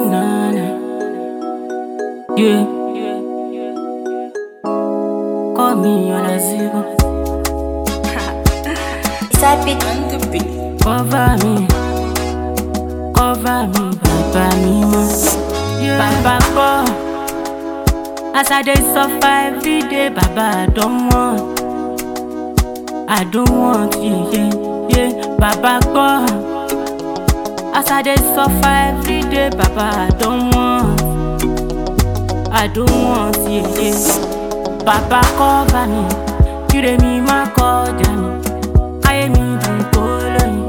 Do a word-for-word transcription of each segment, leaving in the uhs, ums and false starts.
na na. Yeah. Call me on a zero. Sapit on the beat. Cover me, cover me, Baba me ma. Baba God, as I dey suffer every day, Baba I don't want, I don't want, yeah, yeah, yeah. Baba God, as I dey suffer every day, Baba I don't want, I don't want, yeah, yeah. Baba cover me, you dey me ma cover me, I me do follow me,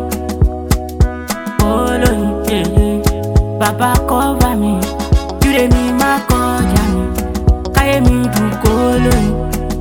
follow me, yeah, yeah. Baba cover me, you dey me ma cover me, I me do follow me,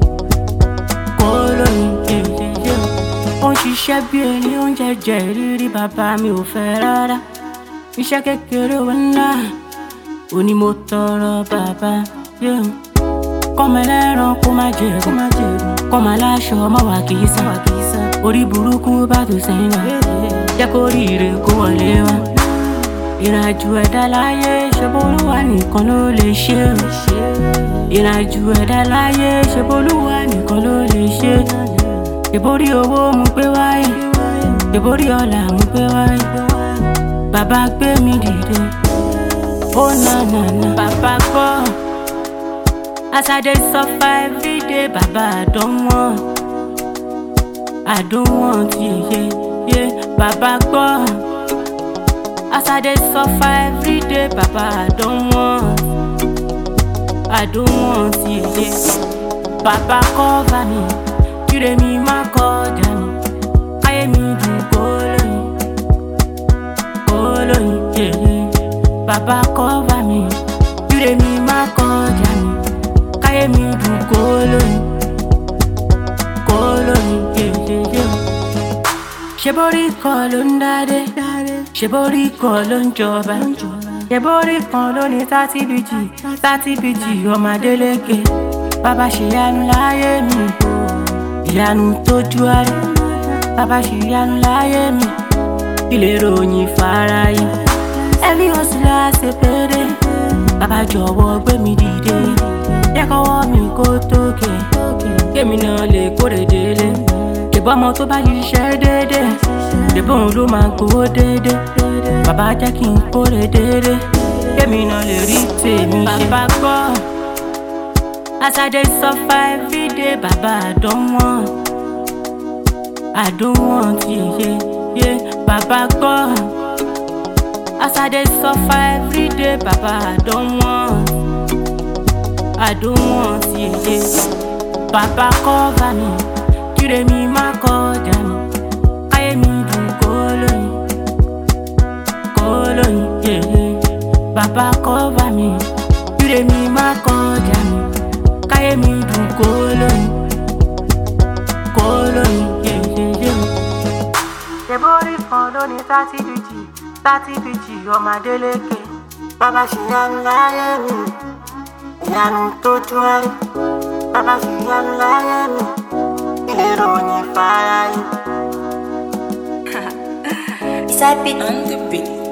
follow me, yeah, yeah, yeah. Ó ń ṣiṣẹ́ bí ẹni ó ń jẹjẹ ìrírí, bàbá mi ò fẹ́ rárá. Iṣẹ́ kékeré owó ńlá, òní mo tọrọ bàbá, yeah. Kọ́mọ ẹlẹ́ran kó má jẹ̀rù, kọ́mọ aláṣọ má wà kìísà, orí burúkú bá tó sẹ́yìn wá, jẹ́ kó ríire kó wọlé wá. Ìrìnàjò ẹ̀dá láyé ṣe b'Olúwa nìkan ló lè ṣe. Ìrìnàjò ẹ̀dá láyé ṣe b'Olúwa nìkan ló lè ṣe. Ìborí owó mú pé wáyé, ìborí ọlá mú pé wáyé. Bàbá gbé mi dìde, ó na na na. Bàbá gbọ́, as I dey suffer every day, Baba I don't want, I don't want, yeah, yeah, yeah. Baba God, as I dey suffer every day, Baba I don't want, I don't want, yeah, yeah. Baba cover me, you dey me ma cover me, I me do follow me, follow me, yeah, yeah. Baba cover me, you dey me ma cover me, I me do follow me, follow me, yeah, yeah, yeah. Ṣebórí kan ló ń dádé, ṣebórí kan ló ń jọba, ṣebórí kan ló ní thirty B G, thirty B G ọmọ Adélékè. Bàbá ṣe ìyanu láyé mi, ìyanu tójú àrí. Bàbá ṣe ìyanu láyé mi, ilé ròyìn fáráyé. Every hustler ṣe péré, bàbá jọ̀wọ́ gbé mi dìde. Jẹ́ kọ́wọ́ mi kó tókè, kémi náà lè kórè délé. Ìbọn ọmọ tó bá ṣiṣẹ́ dédé, ìbọn òun ló máa gbowó dédé. Bàbá jẹ́ kí n kórè dédé, kémi náà lè rí tèmi ṣe. Bàbá gbọ́, as I dey suffer every day, Baba I don't want, I don't want, yeah, yeah, yeah. Bàbá gbọ́, as I dey suffer every day, Baba I don't want, I don't want, yeah, yeah. Baba cover me, you dey me ma cover me, I me do follow me, follow me, yeah, yeah. Baba cover me, you dey me ma cover me, I me do follow me, follow me, yeah, yeah, yeah. Ṣebórí kan ló ní thirty B G, thirty B G ọmọ Adélékè. Bàbá ṣe ìyanu láyé mi, ìyanu tójú àrí. Bàbá ṣe ìyanu láyé mi, ilé ròyìn fáráyé. Sapit on the beat.